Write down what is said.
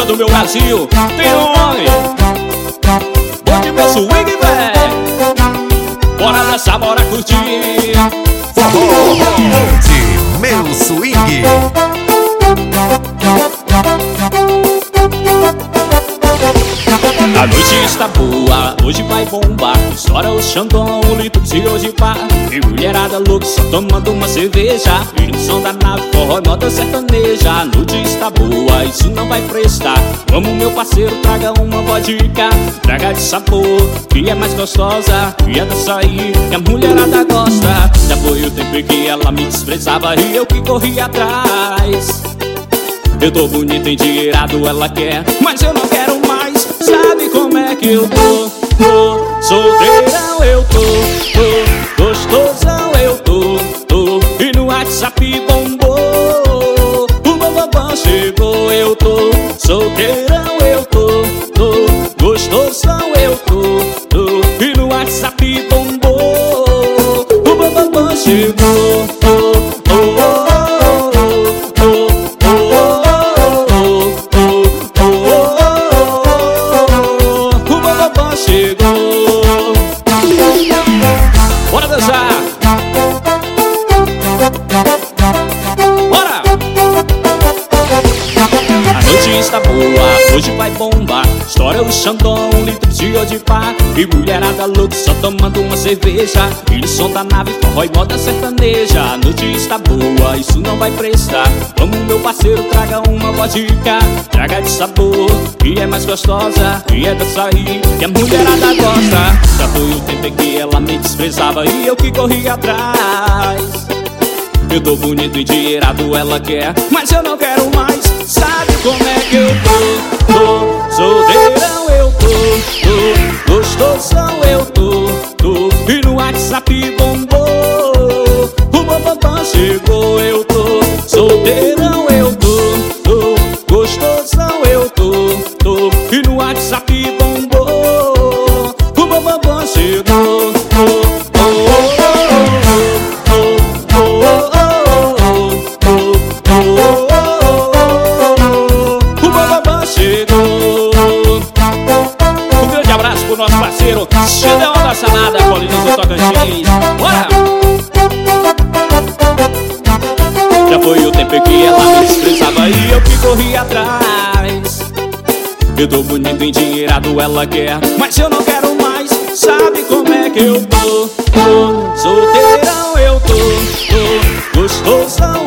todo meu Brasil tem nome. Bonde meu swing, véi. Bora dançar, bora curtir. Bonde meu swing. A noite está boa, hoje vai bombar. Estoura o Xandão, o litro de hoje pá. E mulherada louca só tomando uma cerveja. E no som da nave, forró, nota sertaneja. A noite está boa, isso não vai prestar. Vamos meu parceiro, traga uma vodka. Traga de sabor, que é mais gostosa. Que é açaí, que a mulherada gosta. Já foi o tempo em que ela me desprezava e eu que corri atrás. Eu tô bonito, endinheirado, ela quer, mas eu não quero mais. Sabe como é que eu tô? Solteirão eu tô, gostosão eu tô. E no WhatsApp bombou, o bambambam chegou. Eu tô, solteirão eu tô, gostosão eu tô. E no WhatsApp bombou, o bambambam chegou. Bora dançar! Bora! A noite está boa, hoje vai bombar. Estoura o Xandão, um litro de odipá. E mulherada louca só tomando uma cerveja. E no som da nave, forró e moda sertaneja. A noite está boa, isso não vai prestar. Vamos meu parceiro, traga uma vodka. Traga de sabor, que é mais gostosa. Que é açaí, que a mulherada gosta. Já foi o tempo em que ela me desprezava e eu que corri atrás. Eu tô bonito, endinheirado, ela quer, mas eu não quero mais. Sabe como é que eu tô? Solteirão eu tô, gostosão eu tô. E no WhatsApp bombou, o bambambam chegou. Eu tô, solteirão eu tô, gostosão eu tô. E no WhatsApp bombou, o bambambam chegou. Um grande abraço pro nosso parceiro Xandão da Salada, Colinas do Tocantins. Bora! Já foi o tempo em que ela me desprezava e eu que corri atrás. Eu tô bonito, endinheirado, ela quer, mas eu não quero mais. Sabe como é que eu tô? Solteirão eu tô, gostosão